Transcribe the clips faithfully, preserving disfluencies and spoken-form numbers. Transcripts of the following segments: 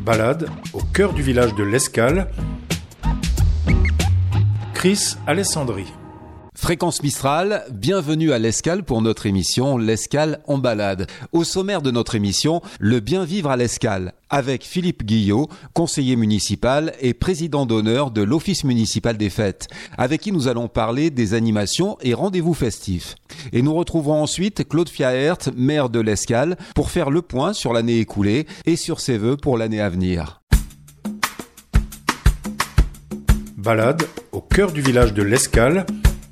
Balade au cœur du village de l'Escale. Chris Alessandri. Fréquence Mistral, bienvenue à l'Escale pour notre émission L'Escale en balade. Au sommaire de notre émission, le bien vivre à l'Escale, avec Philippe Guillot, conseiller municipal et président d'honneur de l'Office municipal des fêtes, avec qui nous allons parler des animations et rendez-vous festifs. Et nous retrouverons ensuite Claude Fiaert, maire de l'Escale, pour faire le point sur l'année écoulée et sur ses vœux pour l'année à venir. Balade au cœur du village de l'Escale.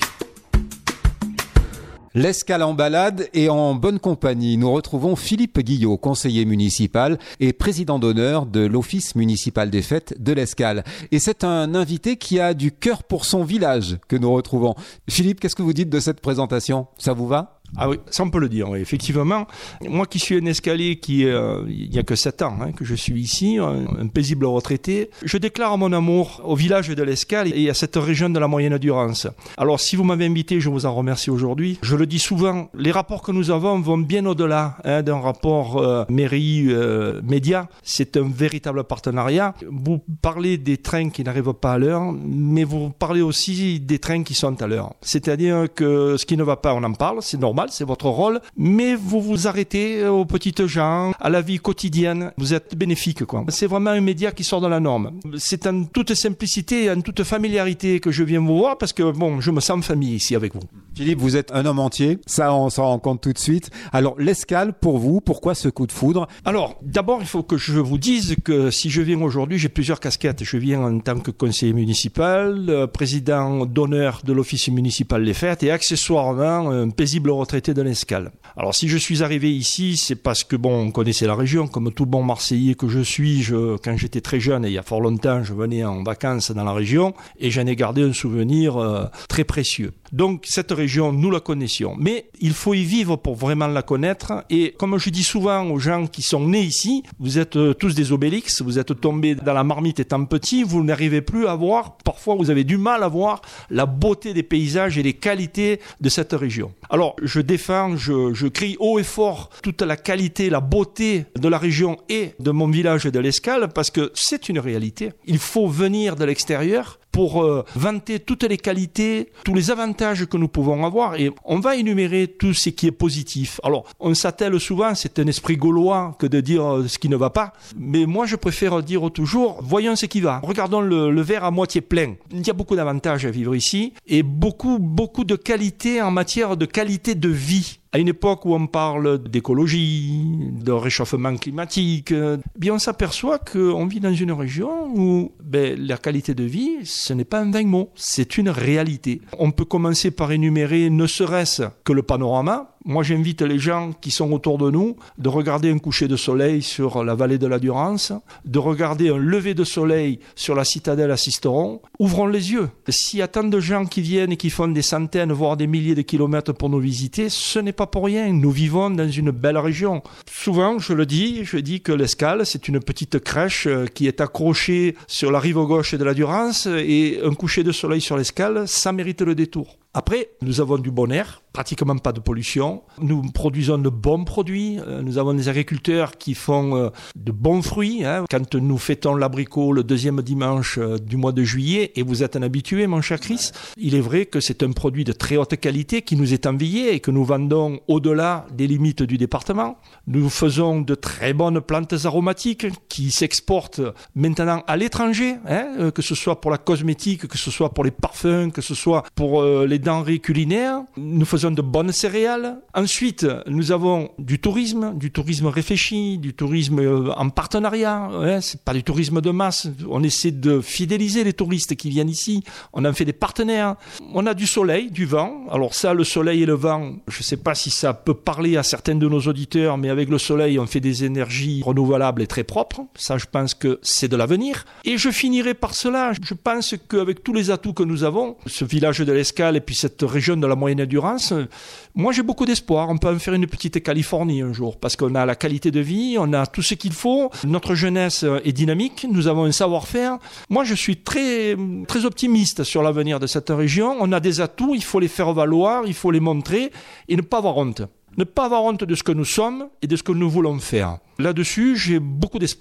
L'Escale en balade et en bonne compagnie. Nous retrouvons Philippe Guillot, conseiller municipal et président d'honneur de l'Office municipal des fêtes de l'Escale. Et c'est un invité qui a du cœur pour son village que nous retrouvons. Philippe, qu'est-ce que vous dites de cette présentation ? Ça vous va ? Ah oui, ça on peut le dire, oui. Effectivement. Moi qui suis un escalier qui, euh, il n'y a que sept ans hein, que je suis ici, un, un paisible retraité, je déclare mon amour au village de l'Escale et à cette région de la moyenne Durance. Alors si vous m'avez invité, je vous en remercie aujourd'hui. Je le dis souvent, les rapports que nous avons vont bien au-delà hein, d'un rapport euh, mairie-média. Euh, C'est un véritable partenariat. Vous parlez des trains qui n'arrivent pas à l'heure, mais vous parlez aussi des trains qui sont à l'heure. C'est-à-dire que ce qui ne va pas, on en parle, c'est normal. C'est votre rôle, mais vous vous arrêtez aux petites gens, à la vie quotidienne. Vous êtes bénéfique, quoi. C'est vraiment un média qui sort de la norme. C'est en toute simplicité et en toute familiarité que je viens vous voir parce que, bon, je me sens en famille ici avec vous. Philippe, vous êtes un homme entier. Ça, on s'en rend compte tout de suite. Alors, l'Escale, pour vous, pourquoi ce coup de foudre ? Alors, d'abord, il faut que je vous dise que si je viens aujourd'hui, j'ai plusieurs casquettes. Je viens en tant que conseiller municipal, euh, président d'honneur de l'Office municipal des fêtes et accessoirement un paisible retraité de l'Escale. Alors si je suis arrivé ici, c'est parce que bon, on connaissait la région, comme tout bon Marseillais que je suis. Je, quand j'étais très jeune, et il y a fort longtemps, je venais en vacances dans la région et j'en ai gardé un souvenir euh, très précieux. Donc cette région, nous la connaissions, mais il faut y vivre pour vraiment la connaître. Et comme je dis souvent aux gens qui sont nés ici, vous êtes euh, tous des Obélix, vous êtes tombés dans la marmite étant petits, vous n'arrivez plus à voir, parfois vous avez du mal à voir la beauté des paysages et les qualités de cette région. Alors je défends, je, je crie haut et fort toute la qualité, la beauté de la région et de mon village de l'Escale parce que c'est une réalité. Il faut venir de l'extérieur pour euh, vanter toutes les qualités, tous les avantages que nous pouvons avoir et on va énumérer tout ce qui est positif. Alors, on s'attelle souvent, c'est un esprit gaulois que de dire euh, ce qui ne va pas, mais moi je préfère dire toujours, voyons ce qui va. Regardons le, le verre à moitié plein. Il y a beaucoup d'avantages à vivre ici et beaucoup, beaucoup de qualités en matière de qualité de vie. À une époque où on parle d'écologie, de réchauffement climatique, eh bien on s'aperçoit qu'on vit dans une région où ben, la qualité de vie, ce n'est pas un vain mot, c'est une réalité. On peut commencer par énumérer ne serait-ce que le panorama. Moi, j'invite les gens qui sont autour de nous de regarder un coucher de soleil sur la vallée de la Durance, de regarder un lever de soleil sur la citadelle à Sisteron. Ouvrons les yeux. S'il y a tant de gens qui viennent et qui font des centaines, voire des milliers de kilomètres pour nous visiter, ce n'est pas pour rien. Nous vivons dans une belle région. Souvent, je le dis, je dis que l'Escale, c'est une petite crèche qui est accrochée sur la rive gauche de la Durance et un coucher de soleil sur l'Escale, ça mérite le détour. Après, nous avons du bon air, pratiquement pas de pollution. Nous produisons de bons produits. Nous avons des agriculteurs qui font de bons fruits. Hein. Quand nous fêtons l'abricot le deuxième dimanche du mois de juillet, et vous êtes un habitué, mon cher Chris, il est vrai que c'est un produit de très haute qualité qui nous est envié et que nous vendons au-delà des limites du département. Nous faisons de très bonnes plantes aromatiques qui s'exportent maintenant à l'étranger, hein, que ce soit pour la cosmétique, que ce soit pour les parfums, que ce soit pour euh, les denrées culinaires. Nous faisons de bonnes céréales. Ensuite, nous avons du tourisme, du tourisme réfléchi, du tourisme euh, en partenariat. Hein, c'est pas du tourisme de masse. On essaie de fidéliser les touristes qui viennent ici. On en fait des partenaires. On a du soleil, du vent. Alors ça, le soleil et le vent, je sais pas si ça peut parler à certains de nos auditeurs, mais avec le soleil, on fait des énergies renouvelables et très propres. Ça, je pense que c'est de l'avenir. Et je finirai par cela. Je pense qu'avec tous les atouts que nous avons, ce village de l'Escale et puis cette région de la moyenne Durance, moi j'ai beaucoup d'espoir. On peut en faire une petite Californie un jour parce qu'on a la qualité de vie, on a tout ce qu'il faut. Notre jeunesse est dynamique, nous avons un savoir-faire. Moi je suis très, très optimiste sur l'avenir de cette région. On a des atouts, il faut les faire valoir, il faut les montrer et ne pas avoir honte. Ne pas avoir honte de ce que nous sommes et de ce que nous voulons faire. Là-dessus, j'ai beaucoup d'espoir.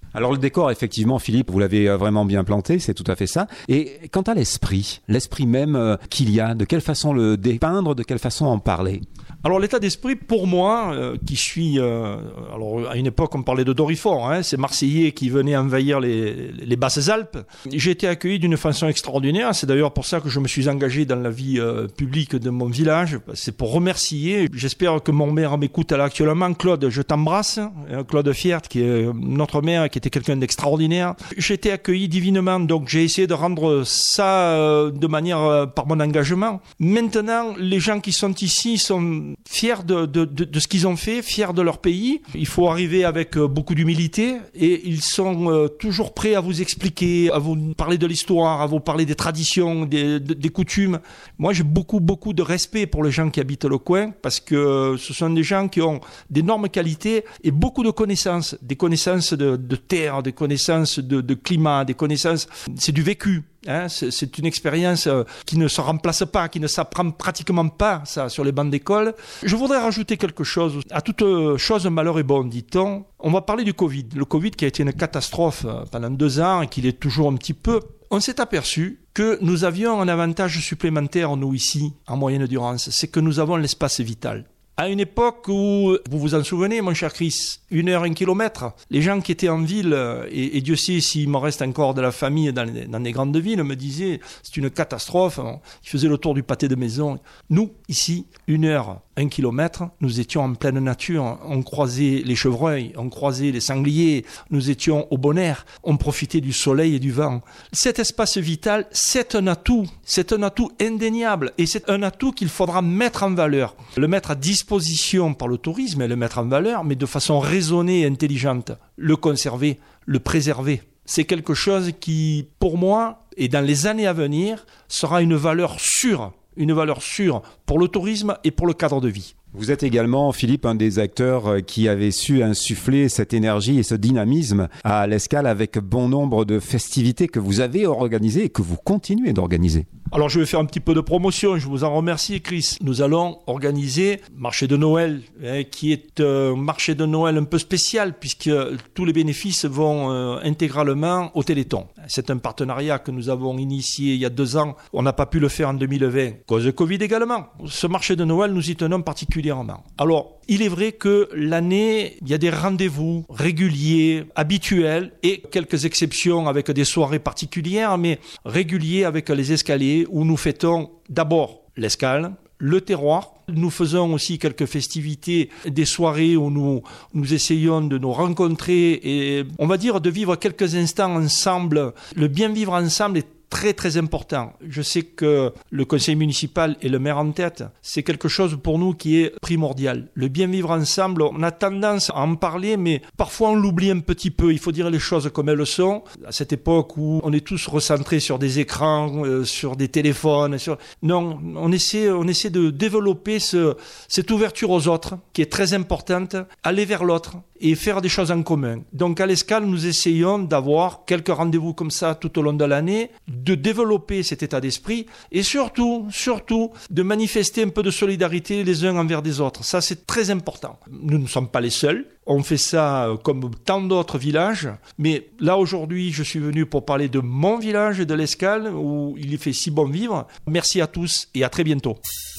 Alors le décor, effectivement, Philippe, vous l'avez vraiment bien planté, c'est tout à fait ça. Et quant à l'esprit, l'esprit même euh, qu'il y a, de quelle façon le dépeindre, de quelle façon en parler? Alors l'état d'esprit, pour moi, euh, qui suis... Euh, alors à une époque, on parlait de Dorifort, hein, ces Marseillais qui venaient envahir les, les Basses-Alpes. J'ai été accueilli d'une façon extraordinaire. C'est d'ailleurs pour ça que je me suis engagé dans la vie euh, publique de mon village. C'est pour remercier. J'espère que mon maire m'écoute là actuellement. Claude, je t'embrasse. Claude Fiert, qui est notre maire, qui était quelqu'un d'extraordinaire. J'ai été accueilli divinement, donc j'ai essayé de rendre ça euh, de manière euh, par mon engagement. Maintenant, les gens qui sont ici sont fiers de, de, de, de ce qu'ils ont fait, fiers de leur pays. Il faut arriver avec euh, beaucoup d'humilité et ils sont euh, toujours prêts à vous expliquer, à vous parler de l'histoire, à vous parler des traditions, des, des, des coutumes. Moi, j'ai beaucoup, beaucoup de respect pour les gens qui habitent le coin parce que ce sont des gens qui ont d'énormes qualités et beaucoup de connaissances, des connaissances de, de terre, des connaissances de, de climat, des connaissances, c'est du vécu. Hein, c'est, c'est une expérience qui ne se remplace pas, qui ne s'apprend pratiquement pas, ça, sur les bancs d'école. Je voudrais rajouter quelque chose. À toute chose, malheur est bon, dit-on. On va parler du Covid. Le Covid qui a été une catastrophe pendant deux ans et qui l'est toujours un petit peu. On s'est aperçu que nous avions un avantage supplémentaire, nous, ici, en Moyenne-Durance. C'est que nous avons l'espace vital. À une époque où, vous vous en souvenez, mon cher Chris, une heure, un kilomètre, les gens qui étaient en ville, et, et Dieu sait s'il me reste encore de la famille dans les, dans les grandes villes, me disaient c'est une catastrophe, ils faisaient le tour du pâté de maison. Nous, ici, une heure, un kilomètre, nous étions en pleine nature, on croisait les chevreuils, on croisait les sangliers, nous étions au bon air, on profitait du soleil et du vent. Cet espace vital, c'est un atout, c'est un atout indéniable, et c'est un atout qu'il faudra mettre en valeur, le mettre à disposition par le tourisme et le mettre en valeur, mais de façon raisonnée et intelligente, le conserver, le préserver. C'est quelque chose qui, pour moi, et dans les années à venir, sera une valeur sûre, une valeur sûre pour le tourisme et pour le cadre de vie. Vous êtes également, Philippe, un des acteurs qui avait su insuffler cette énergie et ce dynamisme à l'Escale avec bon nombre de festivités que vous avez organisées et que vous continuez d'organiser. Alors je vais faire un petit peu de promotion, je vous en remercie Chris. Nous allons organiser marché de Noël, hein, qui est un marché de Noël un peu spécial puisque tous les bénéfices vont euh, intégralement au Téléthon. C'est un partenariat que nous avons initié il y a deux ans. On n'a pas pu le faire en deux mille vingt, cause de Covid également. Ce marché de Noël, nous y tenons particulièrement. Alors, il est vrai que l'année, il y a des rendez-vous réguliers, habituels et quelques exceptions avec des soirées particulières, mais réguliers avec les escaliers où nous fêtons d'abord l'Escale, le terroir. Nous faisons aussi quelques festivités, des soirées où nous, nous essayons de nous rencontrer et on va dire de vivre quelques instants ensemble. Le bien vivre ensemble est très très important. Je sais que le conseil municipal et le maire en tête, c'est quelque chose pour nous qui est primordial. Le bien vivre ensemble, on a tendance à en parler, mais parfois on l'oublie un petit peu. Il faut dire les choses comme elles sont. À cette époque où on est tous recentrés sur des écrans, euh, sur des téléphones, sur... non, on essaie, on essaie de développer ce, cette ouverture aux autres qui est très importante, aller vers l'autre et faire des choses en commun. Donc à l'Escale, nous essayons d'avoir quelques rendez-vous comme ça tout au long de l'année, de développer cet état d'esprit et surtout, surtout, de manifester un peu de solidarité les uns envers les autres. Ça, c'est très important. Nous ne sommes pas les seuls. On fait ça comme tant d'autres villages. Mais là, aujourd'hui, je suis venu pour parler de mon village, de l'Escale, où il fait si bon vivre. Merci à tous et à très bientôt.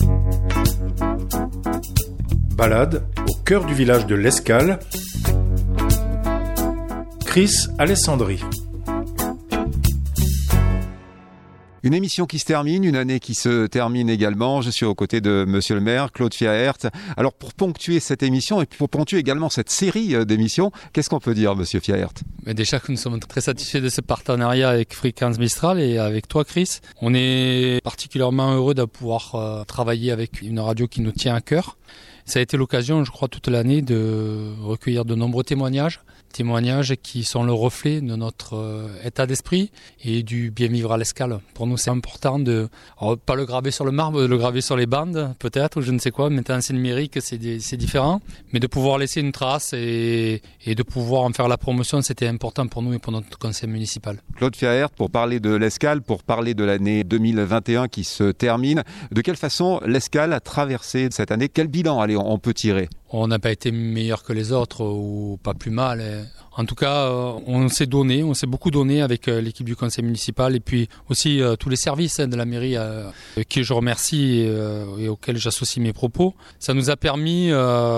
Balade au cœur du village de l'Escale. Chris Alessandri. Une émission qui se termine, une année qui se termine également. Je suis aux côtés de Monsieur le maire, Claude Fiert. Alors pour ponctuer cette émission et pour ponctuer également cette série d'émissions, qu'est-ce qu'on peut dire, Monsieur Fiert ? Mais déjà que nous sommes très satisfaits de ce partenariat avec Fréquence Mistral et avec toi, Chris. On est particulièrement heureux de pouvoir euh, travailler avec une radio qui nous tient à cœur. Ça a été l'occasion, je crois, toute l'année de recueillir de nombreux témoignages. Témoignages qui sont le reflet de notre euh, état d'esprit et du bien vivre à l'Escale. Pour nous, c'est important de, alors, pas le graver sur le marbre, de le graver sur les bandes, peut-être, ou je ne sais quoi. Maintenant, c'est numérique, c'est, des, c'est différent. Mais de pouvoir laisser une trace et, et de pouvoir en faire la promotion, c'était important pour nous et pour notre conseil municipal. Claude Fiert, pour parler de l'Escale, pour parler de l'année deux mille vingt et un qui se termine, de quelle façon l'Escale a traversé cette année ? Quel bilan allez on peut tirer? On n'a pas été meilleur que les autres ou pas plus mal. En tout cas, on s'est donné, on s'est beaucoup donné avec l'équipe du conseil municipal et puis aussi tous les services de la mairie qui je remercie et auxquels j'associe mes propos. Ça nous a permis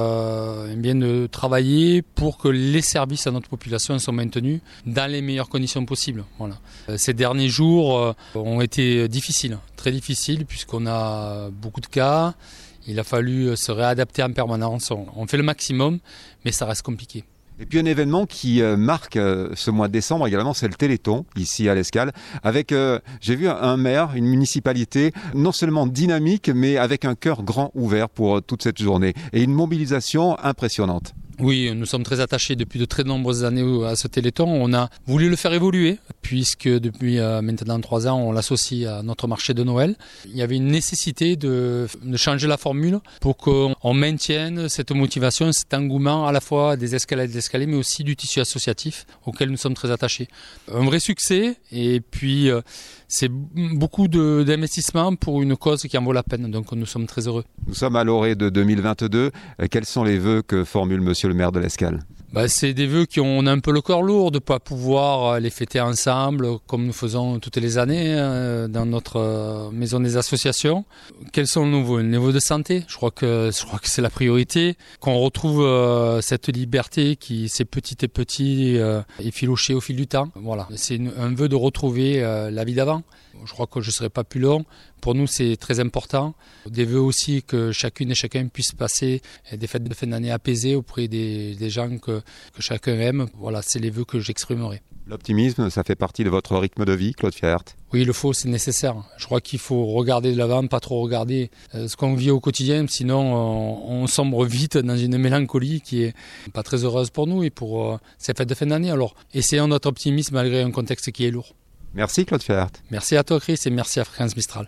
euh, bien de travailler pour que les services à notre population soient maintenus dans les meilleures conditions possibles. Voilà. Ces derniers jours ont été difficiles, très difficiles puisqu'on a beaucoup de cas. Il a fallu se réadapter en permanence. On fait le maximum, mais ça reste compliqué. Et puis un événement qui euh, marque euh, ce mois de décembre également, c'est le Téléthon, ici à l'Escale, avec, euh, j'ai vu un maire, une municipalité, non seulement dynamique, mais avec un cœur grand ouvert pour euh, toute cette journée, et une mobilisation impressionnante. Oui, nous sommes très attachés depuis de très nombreuses années à ce Téléthon. On a voulu le faire évoluer, puisque depuis euh, maintenant trois ans, on l'associe à notre marché de Noël. Il y avait une nécessité de, de changer la formule pour qu'on maintienne cette motivation, cet engouement à la fois des escalades d'escalier, mais aussi du tissu associatif auquel nous sommes très attachés. Un vrai succès, et puis euh, c'est beaucoup de, d'investissement pour une cause qui en vaut la peine, donc nous sommes très heureux. Nous sommes à l'orée de deux mille vingt-deux. Quels sont les vœux que formule Monsieur le maire de l'Escale? Bah, c'est des vœux qui ont on a un peu le cœur lourd de ne pas pouvoir les fêter ensemble comme nous faisons toutes les années euh, dans notre euh, maison des associations. Quels sont nos vœux? Le niveau de santé, je crois que, je crois que c'est la priorité. Qu'on retrouve euh, cette liberté qui s'est petit et petit euh, effilochée au fil du temps. Voilà, c'est une, un vœu de retrouver euh, la vie d'avant. Je crois que je ne serai pas plus long. Pour nous, c'est très important. Des vœux aussi que chacune et chacun puisse passer des fêtes de fin d'année apaisées auprès des, des gens que, que chacun aime. Voilà, c'est les vœux que j'exprimerai. L'optimisme, ça fait partie de votre rythme de vie, Claude Fiert? Oui, il le faut, c'est nécessaire. Je crois qu'il faut regarder de l'avant, pas trop regarder ce qu'on vit au quotidien, sinon on, on sombre vite dans une mélancolie qui est pas très heureuse pour nous et pour euh, ces fêtes de fin d'année. Alors, essayons notre optimisme malgré un contexte qui est lourd. Merci Claude Fiert. Merci à toi Chris et merci à Fréquence Mistral.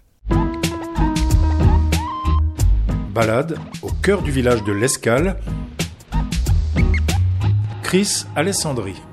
Balade au cœur du village de l'Escale. Chris Alessandri.